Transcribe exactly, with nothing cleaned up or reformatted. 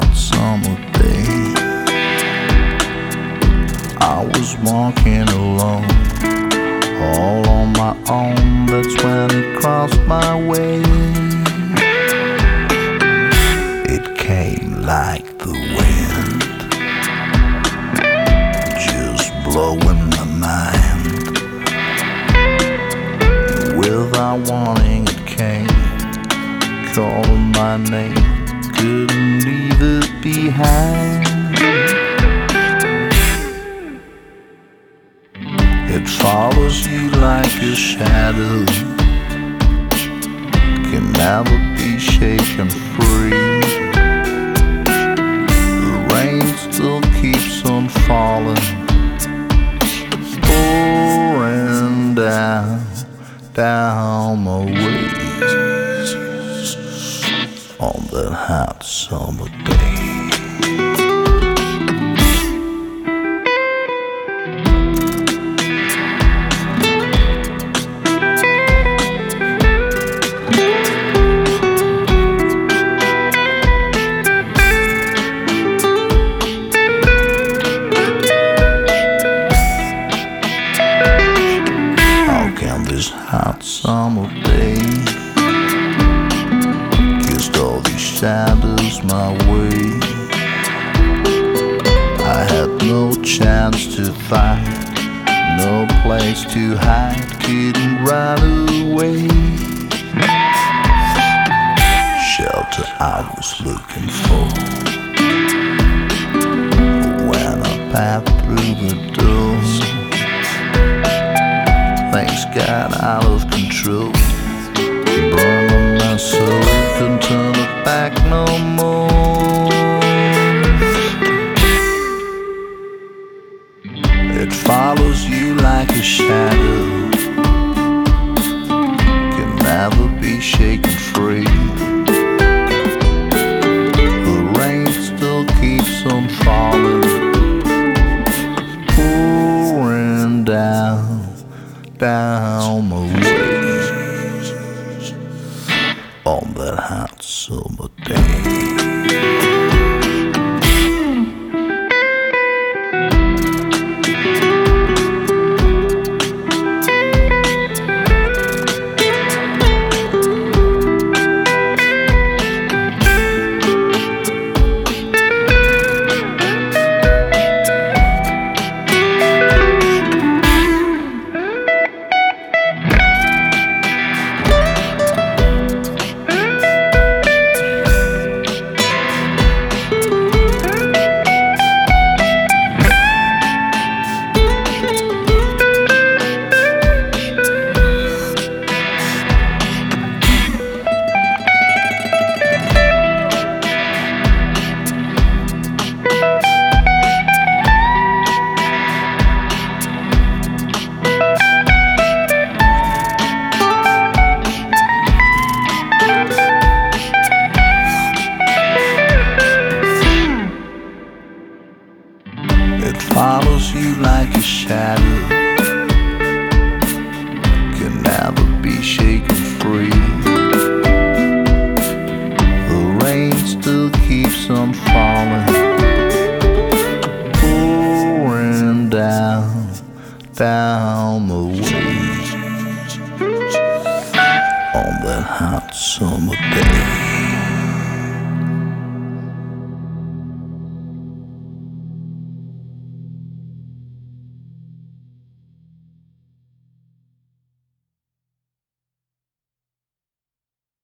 hot summer day. I was walking alone, all on my own. That's when it crossed my way. It came like the wind, just blowing my mind. Without warning it came, calling my name, couldn't leave it behind. It follows you like a shadow, can never be shaken free. The rain still keeps on falling, pouring down, down my way on that hot summer day. This hot summer day kissed all these shadows my way. I had no chance to fight, no place to hide, couldn't run away. Shelter I was looking for when I passed through the door. Things got out of control, burning my soul, couldn't turn it back no more. It follows you like a shadow, can never be shaken free. The rain still keeps on falling, pouring down, down my way on that hot summer day. It follows you like a shadow, can never be shaken free. The rain still keeps on falling, pouring down, down the way on that hot summer day.